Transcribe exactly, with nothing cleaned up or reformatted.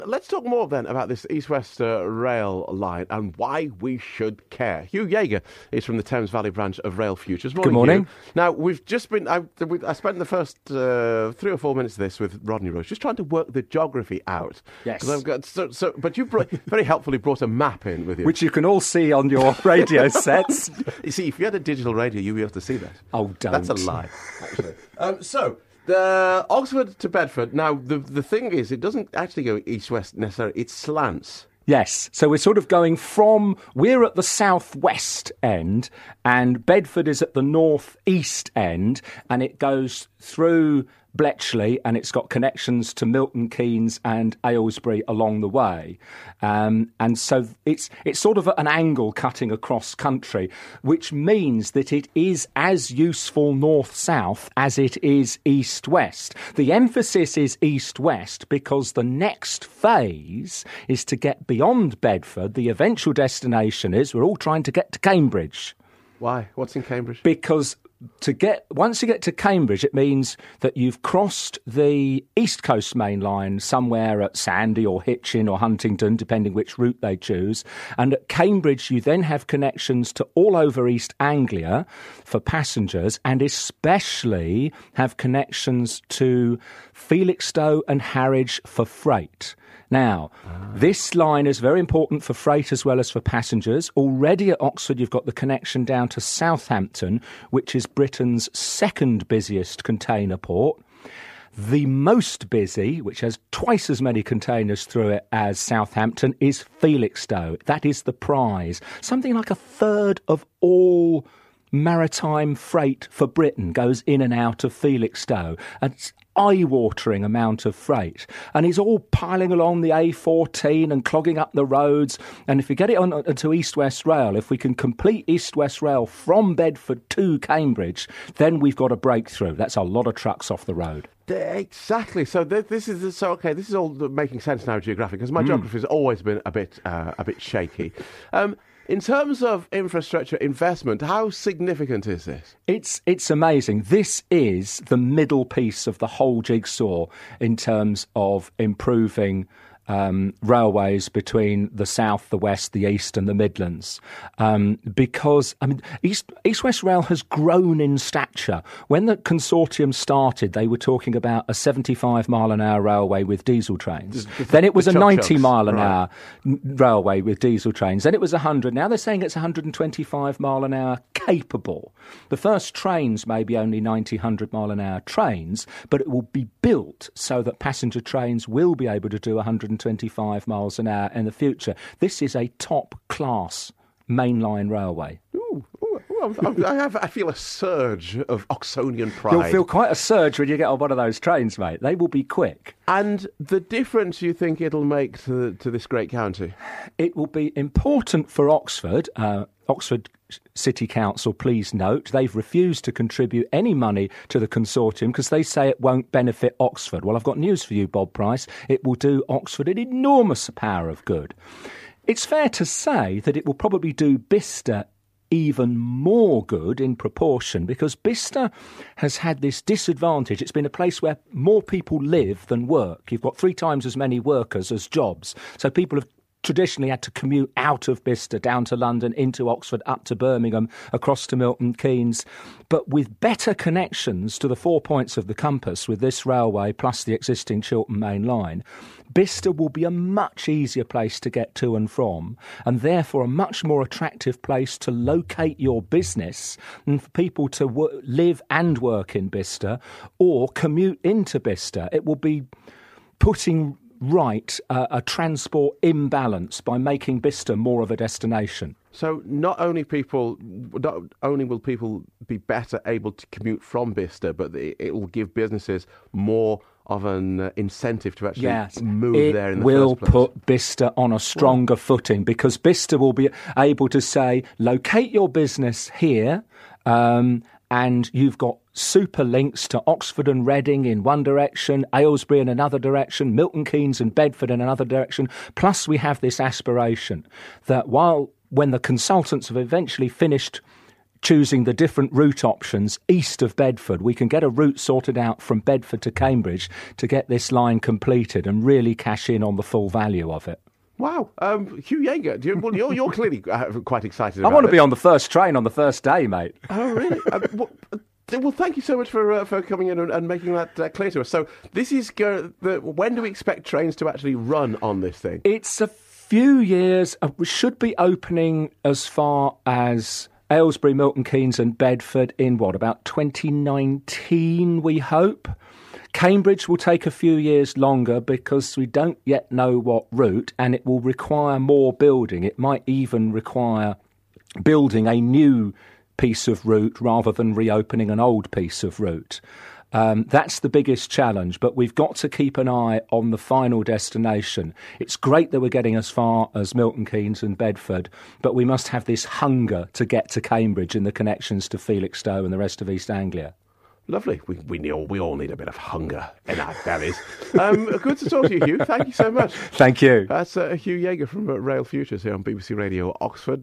let's talk more then about this East-West uh, rail line and why we should care. Hugh Yeager is from the Thames Valley branch of Rail Futures. Morning, Good morning. Hugh. Now, we've just been, I, I spent the first uh, three or four minutes of this with Rodney Rush, just trying to work the geography out. Yes. I've got, so, so, but you brought, very helpfully brought a map in with you. Which you can all see on your radio sets. You see, if you had a digital radio, you'd be able to see that. Oh, don't. That's a lie, actually. um, so... The Oxford to Bedford. Now, the the thing is, it doesn't actually go east-west necessarily. It slants. Yes. So we're sort of going from, we're at the southwest end, and Bedford is at the northeast end, and it goes through Bletchley, and it's got connections to Milton Keynes and Aylesbury along the way. Um, and so it's it's sort of at an angle cutting across country, which means that it is as useful north-south as it is east-west. The emphasis is east-west because the next phase is to get beyond Bedford. The eventual destination is, we're all trying to get to Cambridge. Why? What's in Cambridge? Because to get once you get to Cambridge, it means that you've crossed the East Coast Main Line somewhere at Sandy or Hitchin or Huntingdon, depending which route they choose. And at Cambridge, you then have connections to all over East Anglia for passengers, and especially have connections to Felixstowe and Harwich for freight. Now, ah. this line is very important for freight as well as for passengers. Already at Oxford, you've got the connection down to Southampton, which is Britain's second busiest container port. The most busy, which has twice as many containers through it as Southampton, is Felixstowe. That is the prize. Something like a third of all maritime freight for Britain goes in and out of Felixstowe. It's eye-watering amount of freight, and it's all piling along the A fourteen and clogging up the roads. And if you get it on to East-West Rail, if we can complete East-West Rail from Bedford to Cambridge, then we've got a breakthrough. That's a lot of trucks off the road. Exactly. So th- this is so okay. This is all making sense now, geographic, because my mm. geography has always been a bit uh, a bit shaky. Um, In terms of infrastructure investment, how significant is this? It's it's amazing. This is the middle piece of the whole jigsaw in terms of improving um, railways between the south, the west, the east and the Midlands. Um, because, I mean, East, East-West Rail has grown in stature. When the consortium started, they were talking about a seventy-five mile an hour railway with diesel trains. The, the, then it was a ninety mile an hour right. railway with diesel trains. Then it was one hundred. Now they're saying it's one hundred twenty-five mile an hour capable. The first trains may be only ninety, one hundred mile an hour trains, but it will be built so that passenger trains will be able to do one hundred twenty-five miles an hour in the future. This is a top-class mainline railway. Ooh, ooh, ooh, I, have, I feel a surge of Oxonian pride. You'll feel quite a surge when you get on one of those trains, mate. They will be quick. And the difference you think it'll make to, to this great county? It will be important for Oxford. Uh, Oxford City Council, please note, they've refused to contribute any money to the consortium because they say it won't benefit Oxford. Well, I've got news for you, Bob Price. It will do Oxford an enormous power of good. It's fair to say that it will probably do Bicester even more good in proportion because Bicester has had this disadvantage. It's been a place where more people live than work. You've got three times as many workers as jobs. So people have traditionally had to commute out of Bicester, down to London, into Oxford, up to Birmingham, across to Milton Keynes. But with better connections to the four points of the compass with this railway plus the existing Chiltern Main Line, Bicester will be a much easier place to get to and from, and therefore a much more attractive place to locate your business and for people to w- live and work in Bicester or commute into Bicester. It will be putting right uh, a transport imbalance by making Bicester more of a destination. So not only people, not only will people be better able to commute from Bicester, but it, it will give businesses more of an uh, incentive to actually yes, move it there in the will first place. Put Bicester on a stronger well, footing because Bicester will be able to say, locate your business here, um, and you've got super links to Oxford and Reading in one direction, Aylesbury in another direction, Milton Keynes and Bedford in another direction. Plus we have this aspiration that while when the consultants have eventually finished choosing the different route options east of Bedford. We can get a route sorted out from Bedford to Cambridge to get this line completed and really cash in on the full value of it. Wow. Um, Hugh Yeager, do you, well, you're, you're clearly uh, quite excited I about want to this. be on the first train on the first day, mate. Oh, really? um, well, well, thank you so much for uh, for coming in and, and making that uh, clear to us. So this is go- the, when do we expect trains to actually run on this thing? It's a few years. Uh, we should be opening as far as Aylesbury, Milton Keynes and Bedford in, what, about twenty nineteen, we hope. Cambridge will take a few years longer because we don't yet know what route, and it will require more building. It might even require building a new piece of route rather than reopening an old piece of route. Um, that's the biggest challenge, but we've got to keep an eye on the final destination. It's great that we're getting as far as Milton Keynes and Bedford, but we must have this hunger to get to Cambridge and the connections to Felixstowe and the rest of East Anglia. Lovely. We we all, we all need a bit of hunger in our bellies. Um, good to talk to you, Hugh. Thank you so much. Thank you. That's uh, Hugh Yeager from uh, Rail Futures here on B B C Radio Oxford.